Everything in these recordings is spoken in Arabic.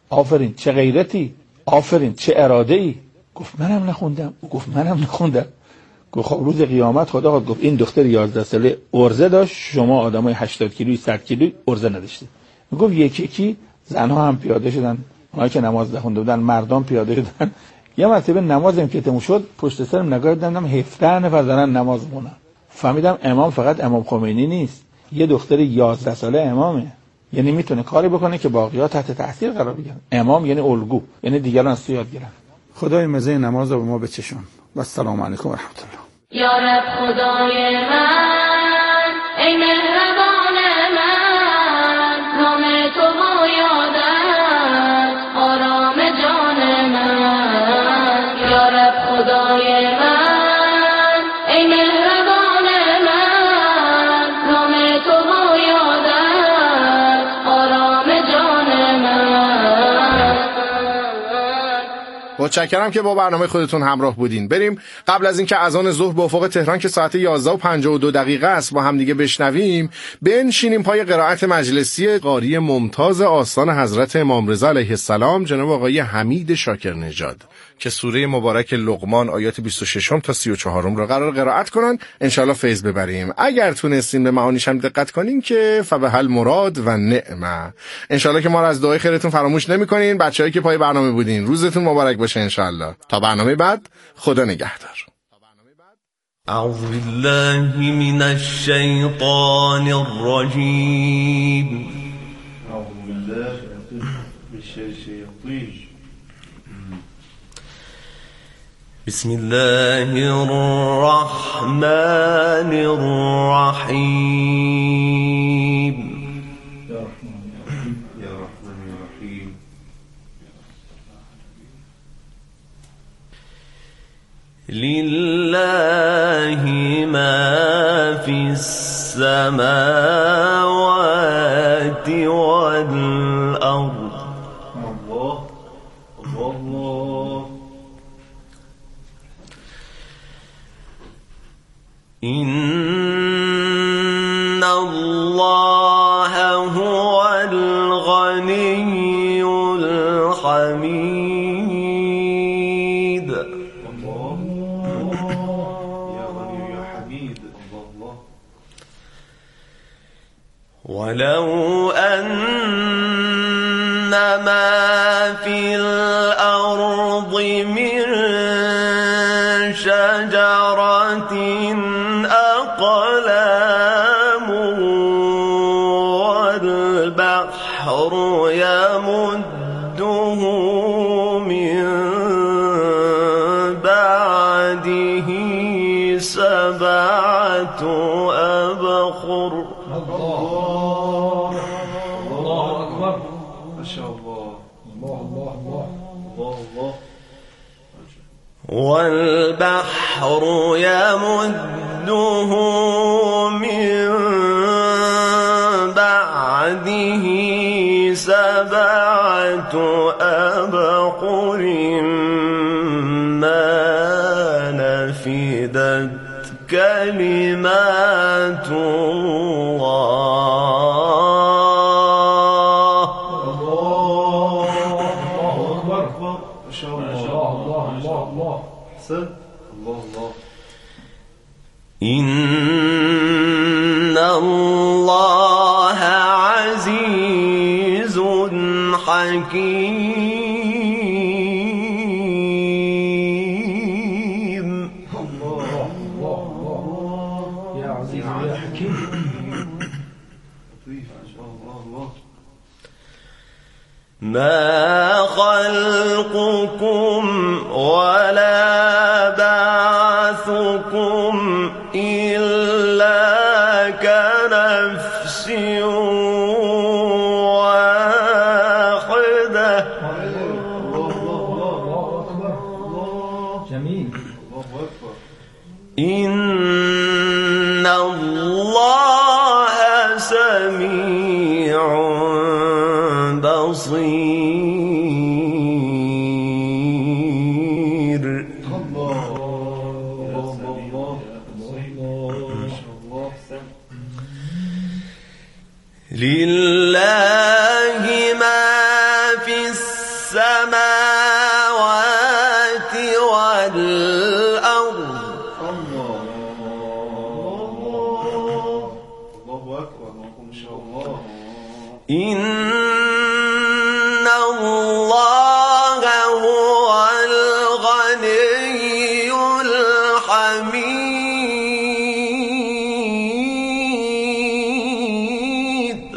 آفرین چه غیرتی، آفرین چه اراده‌ای. گفت منم نخوندم. گفت منم نخوندم. گفت خب روز قیامت خدا گفت این دختر 11 ساله ارزه داشت، شما آدمای 80 کیلویی 100 کیلویی ارزه نداشتید. گفت یکی یکی زنها هم پیاده شدن، اونایی که نماز نخونده بودن مردان پیاده شدن. یه مرتبه نمازم که تموم شد پشت سرم نگاه کردم 17 نفر دارن نماز میخونن. فهمیدم امام فقط امام خمینی نیست، یه دختر 11 ساله امامه. یعنی میتونه کاری بکنه که باقیات تحت تاثیر قرار بگیرن. امام یعنی الگو، یعنی دیگران از تو یاد گیرن. خدای مزه نماز رو به ما بچشون. و السلام علیکم و رحمت الله. یا رب خدای من، ای مهربان من، نام تو یادم آرام جان من. یا رب خدای من، ای مهربان من، نام تو یادم آرام جان من. متشکرم که با برنامه خودتون همراه بودین. بریم قبل از اینکه اذان ظهر به افق تهران که ساعت 11:52 است با هم دیگه بشنویم، بنشینیم پای قرائت مجلسی قاری ممتاز آستان حضرت امام رضا علیه السلام جناب آقای حمید شاکر نژاد که سوره مبارک لقمان آیات 26 تا 34 رو قرار قرائت کنن. انشالله فیض ببریم. اگر تونستین به معانیش هم دقت کنین که فبهل مراد و نعمه. انشالله که ما رو از دعای خیرتون فراموش نمی‌کنین. بچه‌هایی که پای برنامه بودین روزتون مبارک باشه انشالله. تا برنامه بعد، خدا نگهدار. اعوذ بالله من الشیطان الرجیم. اعوذ بالله من الشیطان. بسم الله الرحمن الرحیم. یا رحمان الرحیم. لله ما فی السماوات والارض. الله الله. إن الله هو الغني الحميد. الله يا غني يا حميد. الله. ولو أن ما في الأرض من شجرة أقلام والبحر يمده من بعده سبعة أبحر. الله أكبر. ما شاء الله. الله الله الله الله. والبحر يمده من بعده سبعة أبحر ما نفدت كلمات الله. الله أكبر. ما شاء الله. الله الله الله. أحسن. الله الله. إن الله عزيز حكيم. الله الله الله. يا عزيز يا حكيم. لطيف. ما شاء الله الله. ما خلقكم ولا بعثكم إلا كنفس واحدة. جميل. الله أكبر. إن الله سميع بصير. الله الله الله. ما شاء الله. لله ما في السماوات السماوات والأرض الله أكبر. ما شاء الله. إن الله هو الغني الحميد.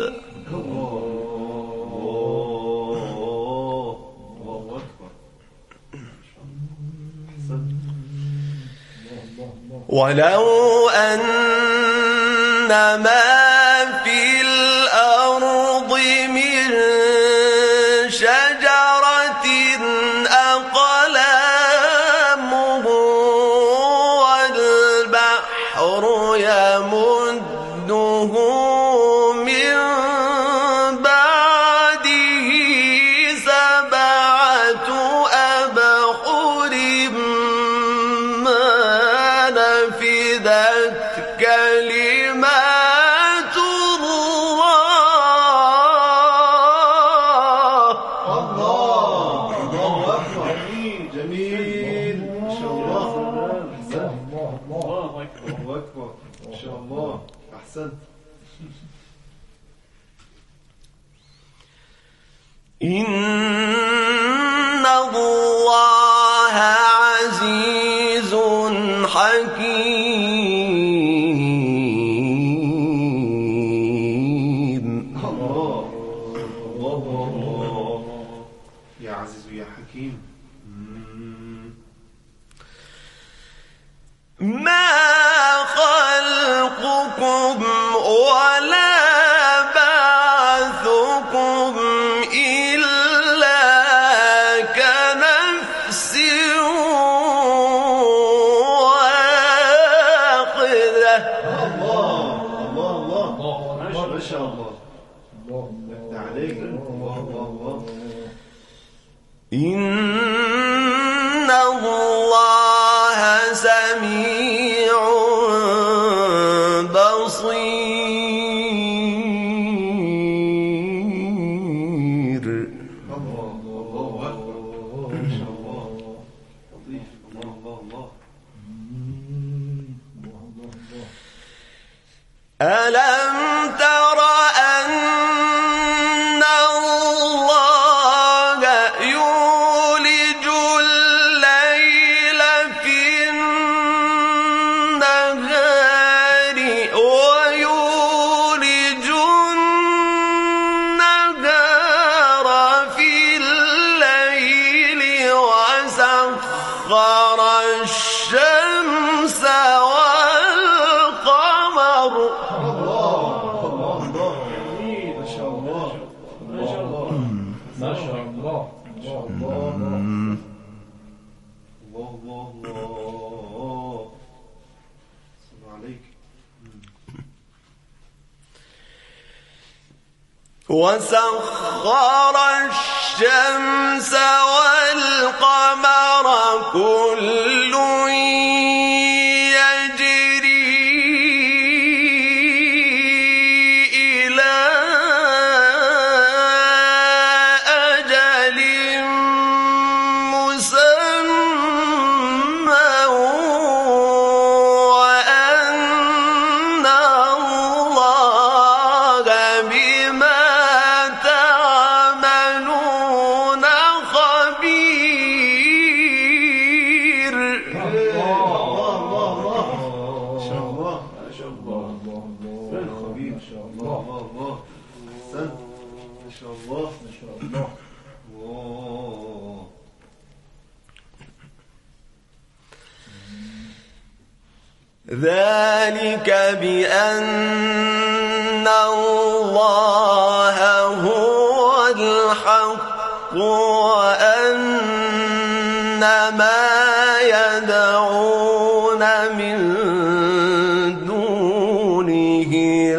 الله أكبر. ولو أن ما في الأرض من شجرة أقلام والبحر يمده من بعده سبعة أبحر ما نفدت كلمات الله. الله أكبر. جميل. ما شاء الله. أحسنت. الله أكبر. ما شاء الله. أحسنت. إن الله عزيز حكيم. الله. يا عزيز يا حكيم. ما خلقكم ولا بعثكم إلا كنفس واحدة. الله. ما شاء الله. الله عليك. الله. إن الله سميع بصير. الله أكبر. ما شاء الله. لطيف. الله. ألم تر أن الله يولج الليل في النهار ويولج النهار في الليل وسخر الشمس والقمر. ما شاء الله. ما شاء الله. ما شاء الله. الله. صل عليك. وسخر الشمس والقمر كل يجري إلى أجل مسمى وأن الله بما تعملون خبير. ذلك بأن الله هو الحق وأن ما يدعون من دونه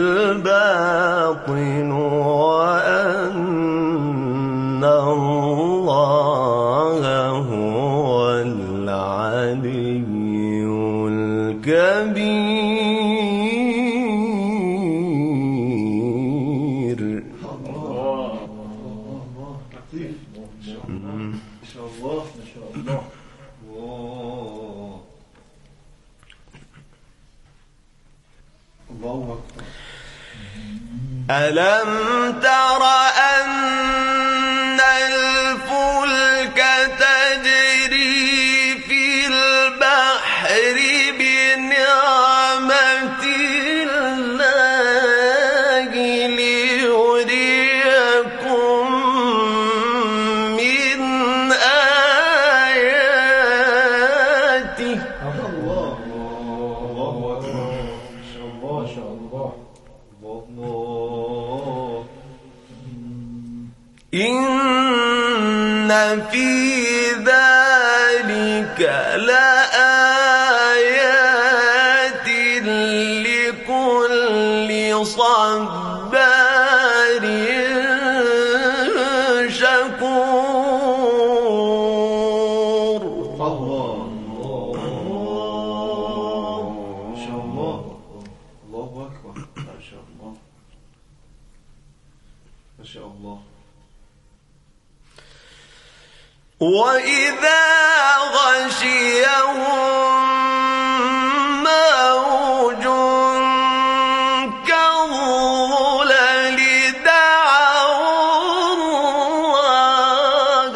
الباطل وأن الله هو العلي الكبير. ما شاء الله ما شاء الله. الله أكبر. ألم تر أن الفلك تجري في البحر بنعمة الله ليريكم من آياته. الله أكبر. ما شاء الله ما شاء الله. الله. إن في ذلك لآيات لكل صبار شكور. الله. ما شاء الله. الله أكبر. ما شاء الله ما شاء الله. وإذا غشيهم موج كالظلل دعوا الله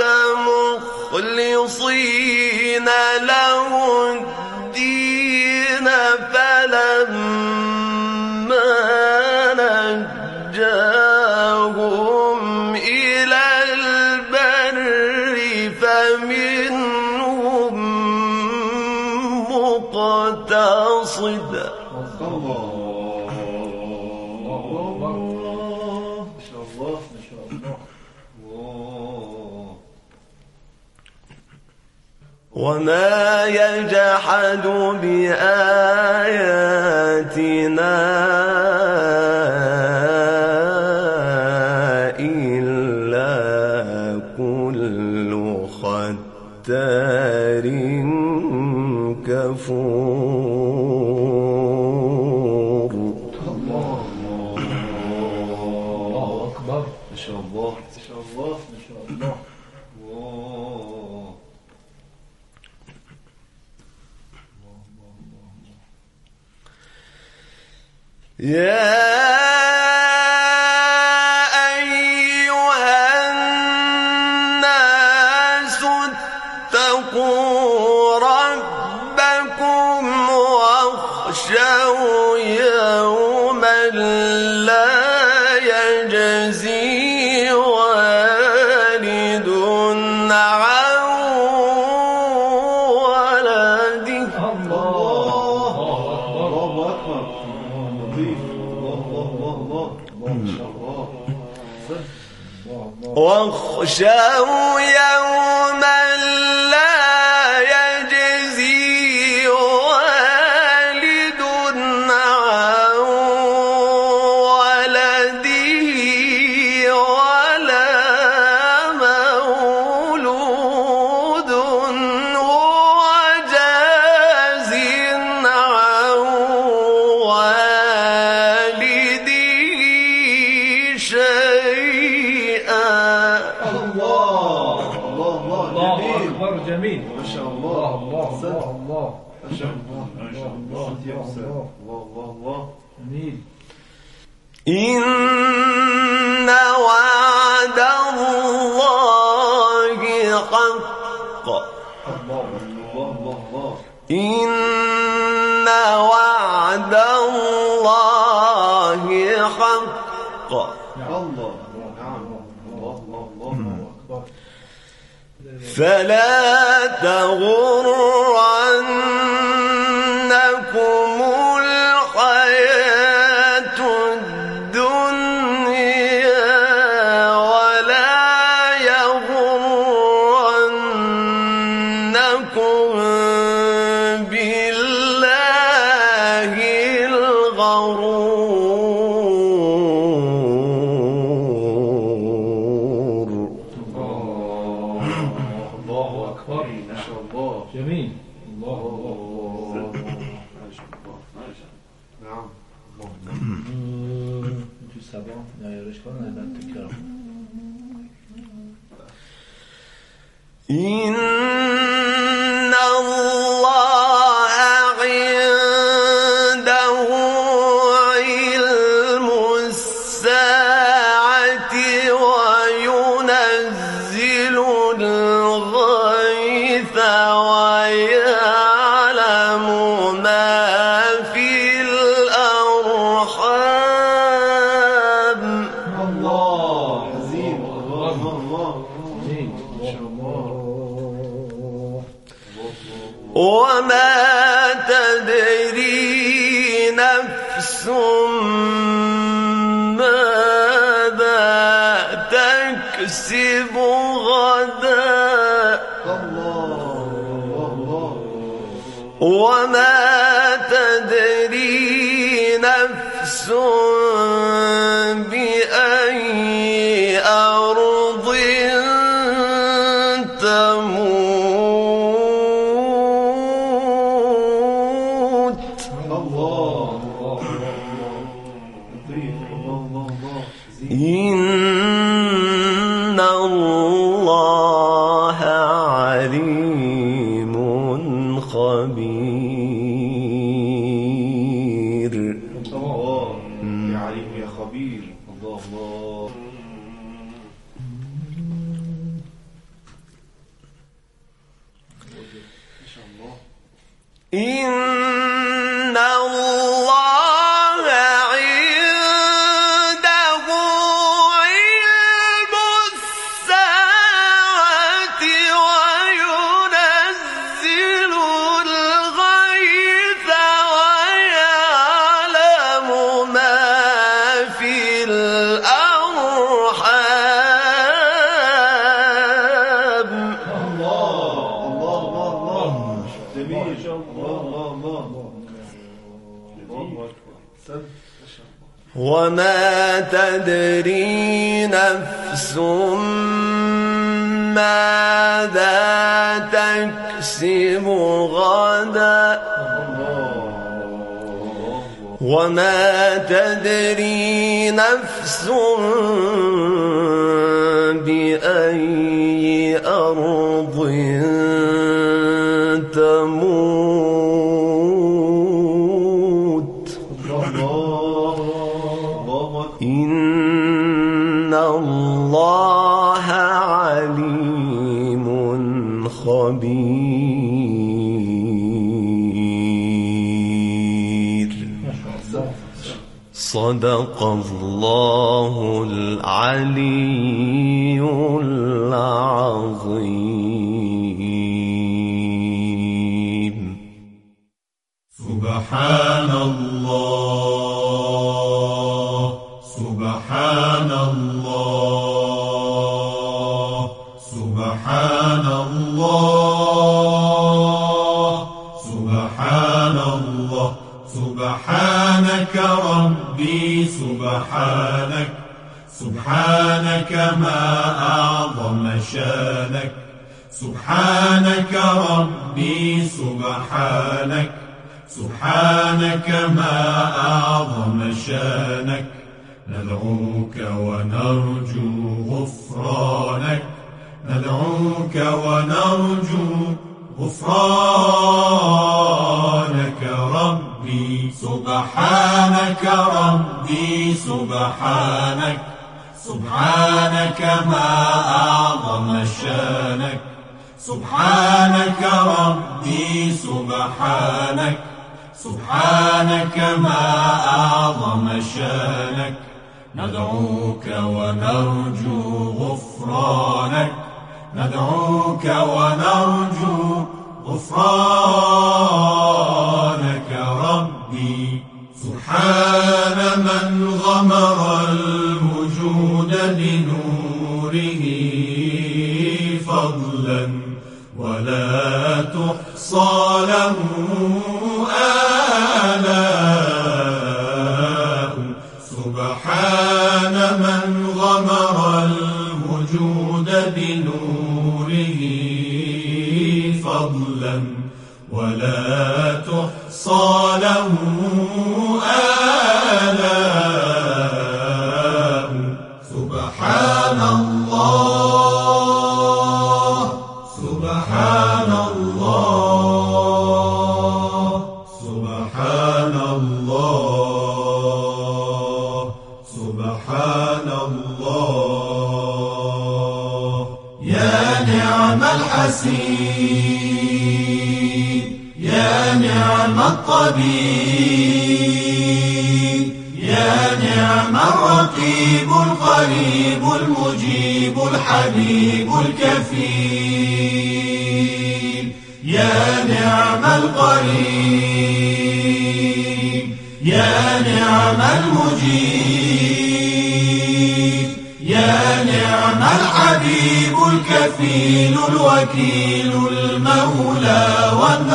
مخلصين له الدين فلما نجاهم إلى البر فمنهم مقتصد. الله. ما شاء الله ما شاء الله. الله. وما يجحد بآياتنا إلا كل ختار كفور. الله أكبر. ما شاء الله ما شاء الله ما شاء الله. الله. يا أيها الناس اتقوا ربكم واخشوا يوما لا يجزي والد عن ولده. الله أكبر. لطيف. الله ما شاء الله. واخشوا يوما لا يجزي والد عن ولده ولا مولود هو جاز عن والده شيئا. الله أكبر. جميل ما شاء الله. الله ما شاء الله ما شاء الله. الله جميل. إن وعد الله حق. الله. إن وعد الله حق. الله. نعم. الله أكبر. فلا تغرنكم الحياة الدنيا ولا يغرنكم بالله الغرور. الله أكبر. ما شاء الله. جميل. الله. ما شاء الله. نعم. تو سبا نیارش کنن بعد تکرار إن الله عنده علم الساعة وينزل الغيث ويعلم ما في الأرحام. الله عظيم. الله الله عظيم. ما شاء الله. وما تدري نفس ماذا تكسب غدا. وما تدري نفس بأي أرض تموت. إن الله عليم خبير. يا عليم يا خبير. الله الله. إن الله عنده علم الساعة وينزل الغيث ويعلم ما في الأرحام. جميل. الله. وما تدري نفس ماذا تكسب غدا. وما تدري نفس بأي أرض تموت. إن الله عليم خبير. صدق الله العلي العظيم. سبحان الله سبحان الله سبحان الله سبحان الله سبحانك ربي سبحانك سبحانك ما أعظم شانك سبحانك ربي سبحانك سبحانك ما أعظم شانك ندعوك ونرجو غفرانك ندعوك ونرجو غفرانك ربي سبحانك ربي سبحانك سبحانك ما أعظم شانك سبحانك ربي سبحانك سبحانك ما أعظم شانك ندعوك ونرجو غفرانك ندعوك ونرجو غفرانك ربي سبحان من غمر الوجود بنوره فضلا ولا تحصى له آلاء سبحان من غمر الوجود بنوره فضلا ولا تحصى له آلاء سبحان الله يا نعم الحسين يا نعم الطبيب يا نعم الرقيب القريب المجيب الحبيب الكفيل يا نعم القريب يا نعم المجيب يا نعم الحبيب الكفيل الوكيل المولى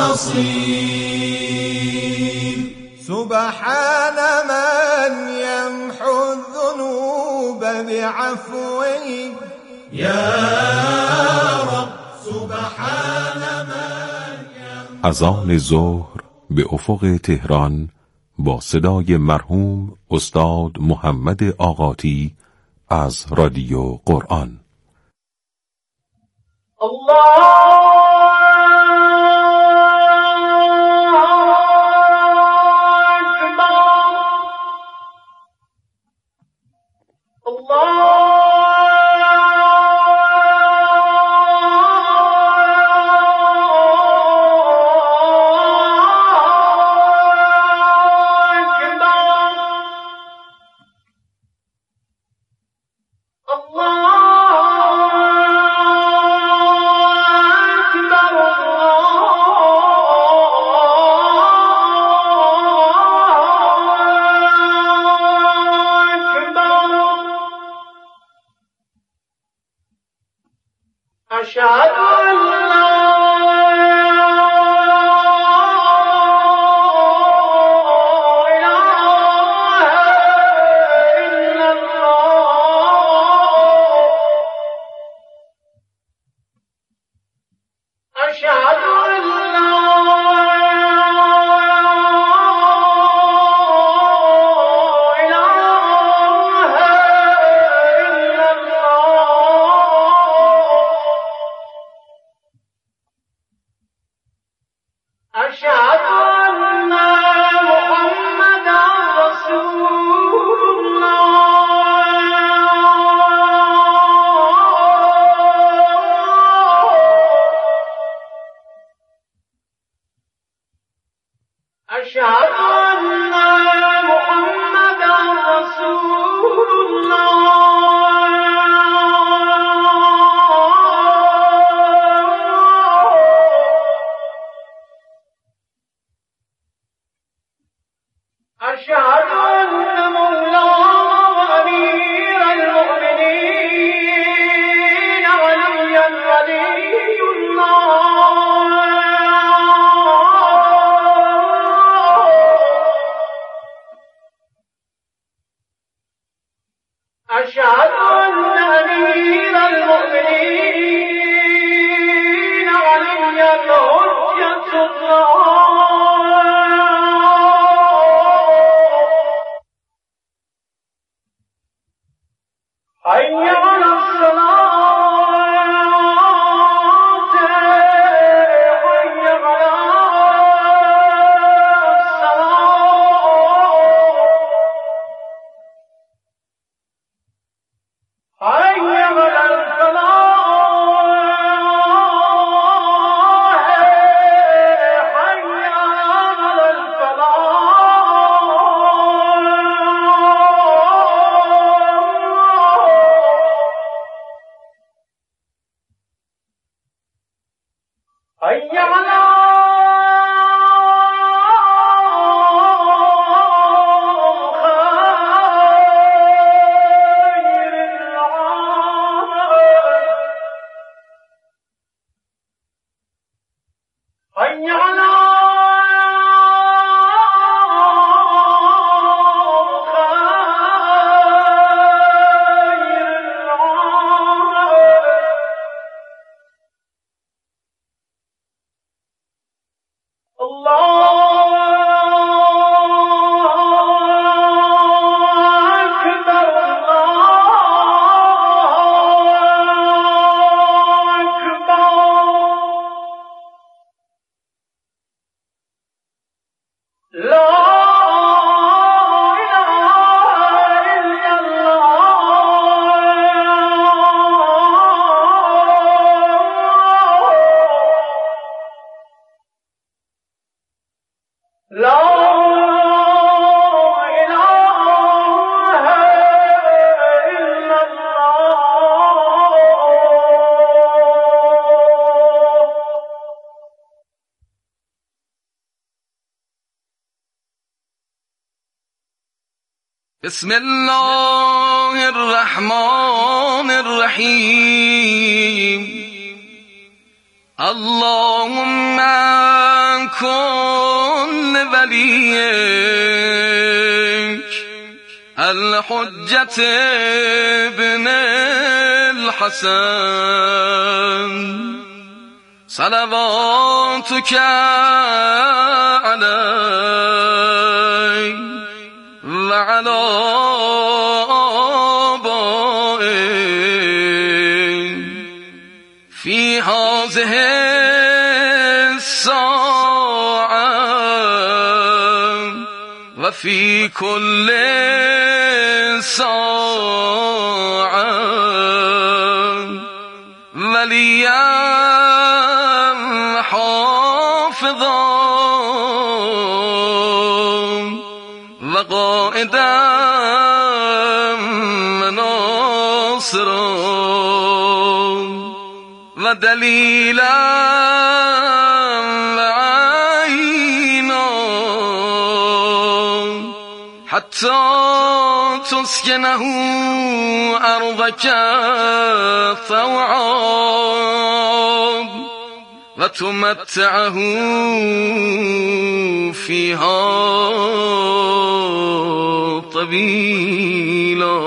والنصير سبحان من يمحو الذنوب بعفوه يا رب سبحان من اذان ظهر به افق تهران با صدای مرحوم استاد محمد آقاتی از رادیو قرآن. أشهد أن لا أشهد أن محمدا رسول الله أشهد أن محمدا رسول أشهد أن مولانا وأمير المؤمنين عليا ولي الله أشهد أن أمير المؤمنين عليا حجة الله حي على الصلاة حي على الصلاة حي على الفلاح حي على الفلاح حي على خير العمل حي على خير العمل بسم الله الرحمن الرحيم. اللهم كن وليك الحجة ابن الحسن صلواتك عليه وعلى آبائه في هذه الساعة وفي كل ساعة وليا حافظا وقائدا وناصرا ودليلا وعينا حتى تسكنه أرضك طوعا وتمتعه فيها طويلا.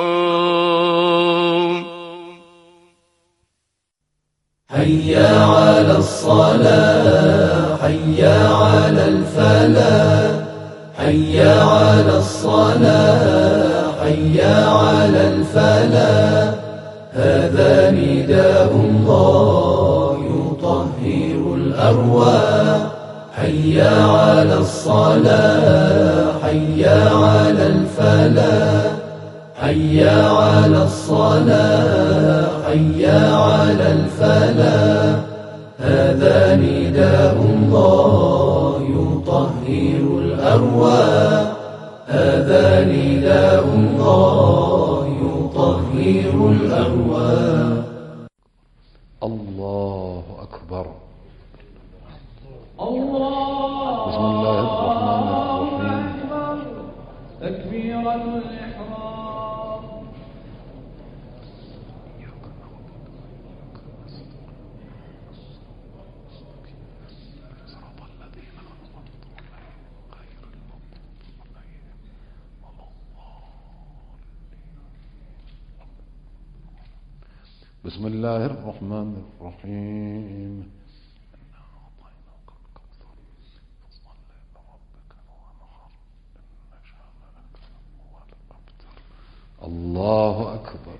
حيا على الصلاة حيا على الفلاح حيا على الصلاة حيا على الفلاح هذا نداء الله يطهر الأرواح حيا على الصلاة حيا على الفلاح حيا على الصلاة حيا على الفلاح هذا نداء الله يطهر الأرواح هذا نداء الله يطهر الأرواح. الله أكبر. الله بسم الله الرحمن الرحيم. تكبيرة الإحرام. بسم الله الرحمن الرحيم. الله أكبر.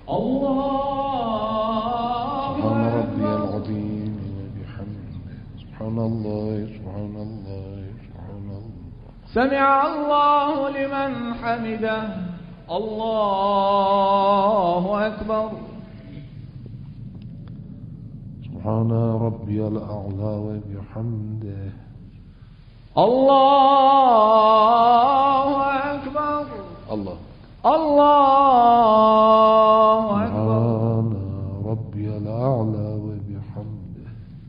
الله سبحان ربي العظيم وبحمده سبحان الله سبحان الله سبحان الله. سمع الله لمن حمده. الله أكبر. سبحان ربي الأعلى وبحمده. الله أكبر. الله الله أكبر. سبحان ربي الأعلى وبحمده.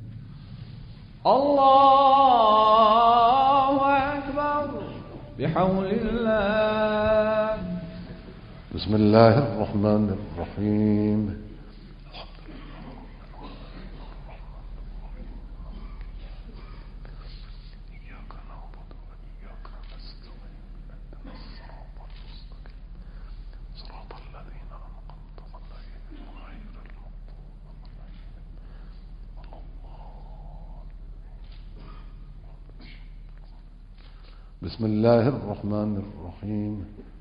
الله أكبر. بحول الله. بسم الله الرحمن الرحيم. بسم الله الرحمن الرحيم.